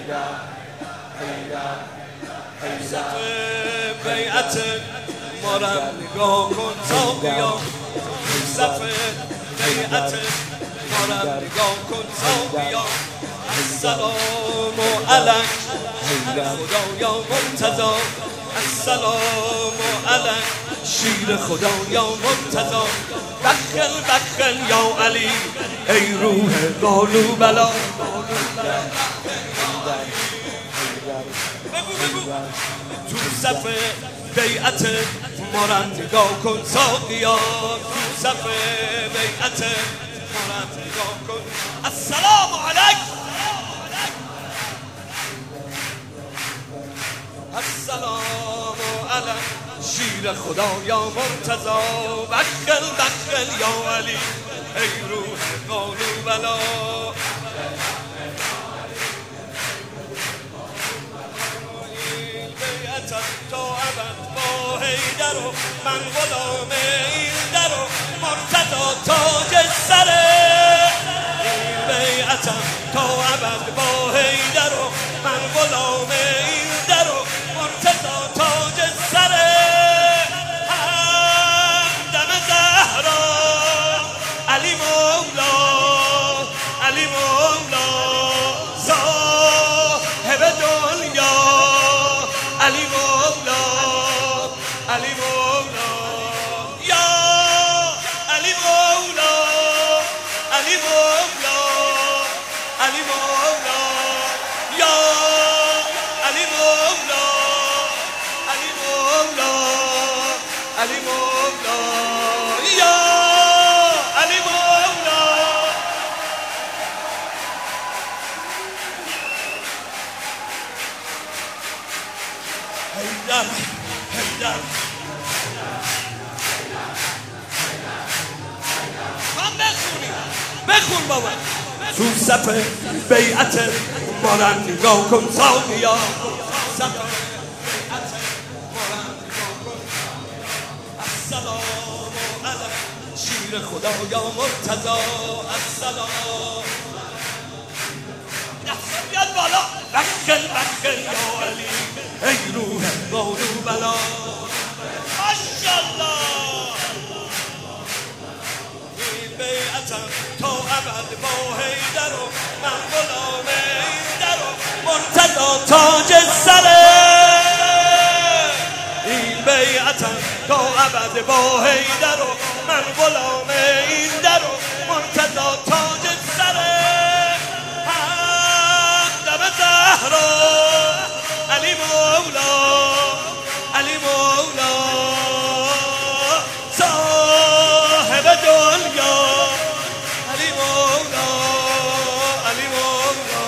صف بیعت ما را نگاه کن ساقیا صف بیعت ما را نگاه کن ساقیا السلام علیک خدایا مرتضی السلام علیک شیر خدایا مرتضی بخل بخل یا علی ای روح قالو بلا تو صف بیعت ما را نگاه کن ساقیا تو صف بیعت ما را نگاه کن السلام علیک السلام علیک شیر خدا یا مرتضی بخل بخل یا علی ای روح قالو بلا تا ابد با حیدر و من غلام این در و مرتضی تاج سره این بیعتم تا ابد با حیدر و من غلام این در و مرتضی تاج سره همدم زهرا علی مولا علی مولا صاحب دنیا علی مولا علی مولا یا علی مولا علی مولا علی مولا یا علی مولا علی مولا علی مولا یا علی مولا حیدر حیدر هم بخون بابا تو صف بیعت ما را نگاه کن ساقیا صف بیعت ما را نگاه کن السلام علیک شیر خدا یا مرتضی السلام بیاد بالا بخل بخل یا علی ای روح قالو بلا ماشاءالله این بیعتم تا ابد با حیدر و من غلام این در و مرتضی تاج سره این بیعتم تا ابد با حیدر و من غلام این در و مرتضی تاج سره همدم زهرا علی مولا علی مولا صاحب دنیا علی مولا علی مولا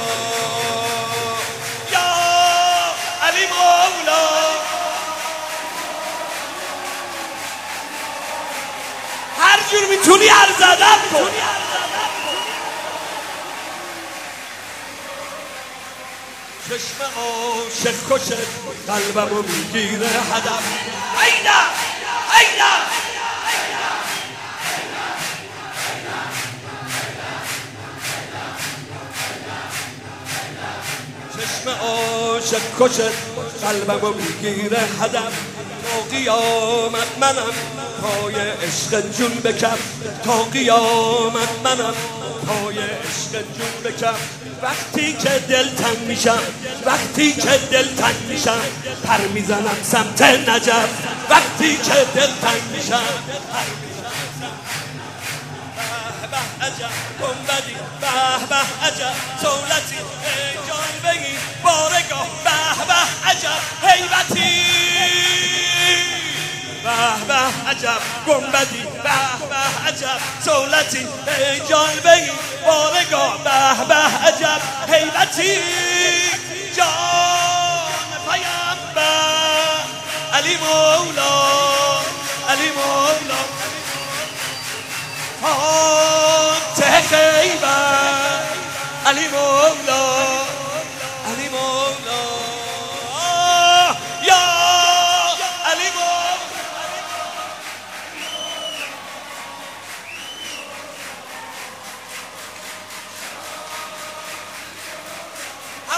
یا علی مولا هر جور میتونی عرض ادب کن چشم عاشق کشت قلبمو میگیره هدف اینا اینا چشم عاشق کشت قلبمو میگیره هدف تا قیامت منم پای عشق جون بکم تا قیامت منم پای عشق جون بکم وقتی که دلتنگ میشم وقتی که دلتنگ میشم پر میزنم سمت نجف وقتی که دلتنگ میشم پر میزنم سمت به به عجب گنبدی به به عجب دولتی جان بگی بارگاه به به عجب هیبتی به به عجب گنبدی به به عجب دولتی جان بگی بارگاه به به عجب هیبتی جان پیامبر علی مولا علی مولا فاتح خیبر علی مولا علی مولا یا علی مولا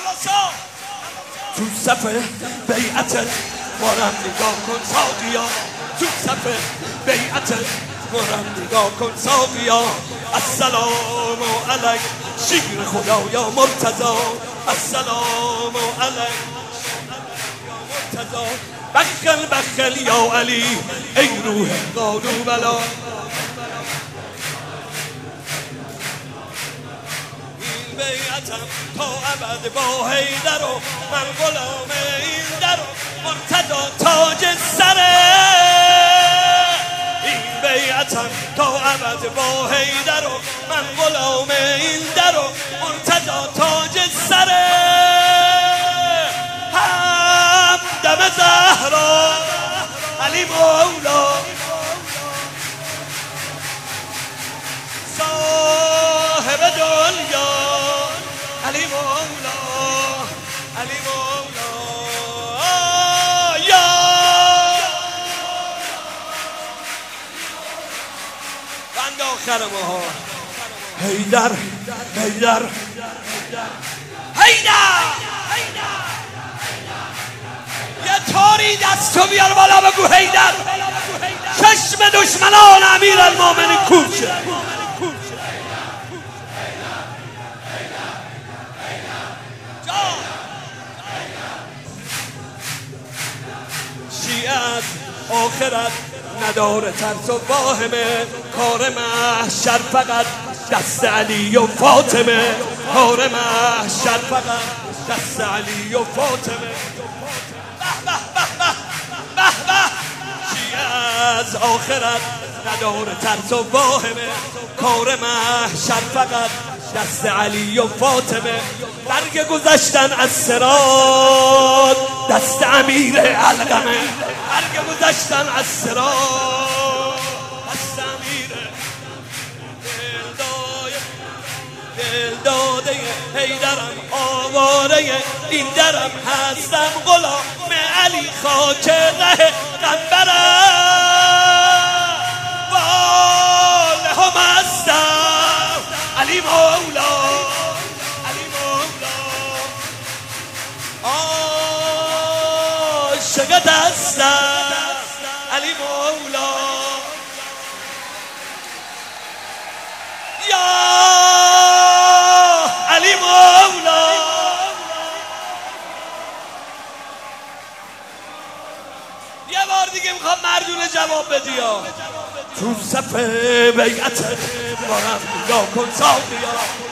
تو صف بیعتت مارم نگاه کن ساقیا، تو صف بیعتت مارم نگاه کن ساقیا. السلام علیک شیر خدایا مرتضی، السلام علیک مرتضی. بخل بخل یا علی ای روح قالوا بلا. این بیعتم تا ابد با حیدر و من غلام این در و مرتضی تاج سره. این بیعتم تا ابد با حیدر و من غلام این در و مرتضی تاج سره. دم زهرا علی مولا صاحب دنیا علی مولا علی مولا یا بند آخر ماها حیدر حیدر حیدر. یه طوری دستو بیار بالا بگو حیدر، چشم دشمنان امیر المومنین کور شه. شیعت آخرت نداره ترس و واهمه، کار محشر فقط دست علی و فاطمه، کار محشر فقط دست علی و فاطمه. از آخرت نداره ترس و واهمه، کار محشر فقط دست علی و فاطمه. برگ گذشتن از صراط دست امیر علقمه، برگ گذشتن از صراط دست امیر. دل داده حیدرم آواره این درم هستم غلام علی خاک ره قنبرم. واله هم هستم علی مولا علی مولا عاشقت هستم علی مولا یا علی مولا. یه بار دیگه میخوام مردونه جواب بدی ها. تو صف بیعتت مارم نگاه کن ساقیا،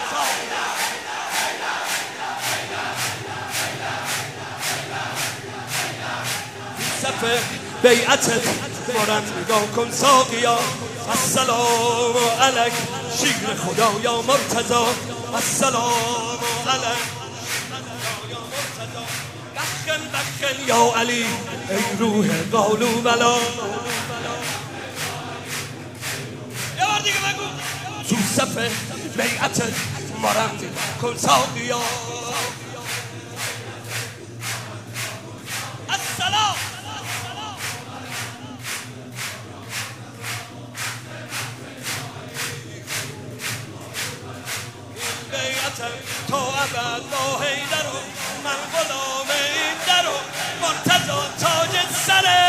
تو صف بیعتت مارم نگاه کن ساقیا. السلام علیک شیر خدایا مرتضی، السلام علیک یا مرتضی. بخل بخل یا علی ای روح قالوا بلا. یه بار دیگه بگو. تو صف بیعتت مارم نگاه کن ساقیا. السلام تا ابد با حیدر و من غلام این در و مرتضی تاج سره.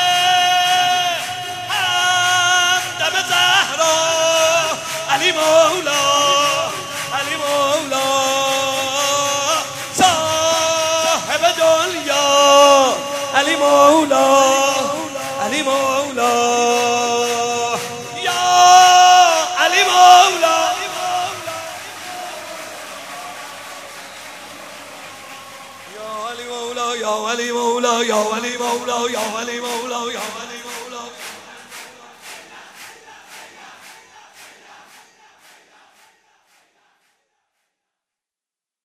همدم زهرا علی مولا علی مولا صاحب دنیا علی مولا علی مولا یا علی مولا. یا علی مولا یا علی مولا یا علی مولا یا علی مولا یا علی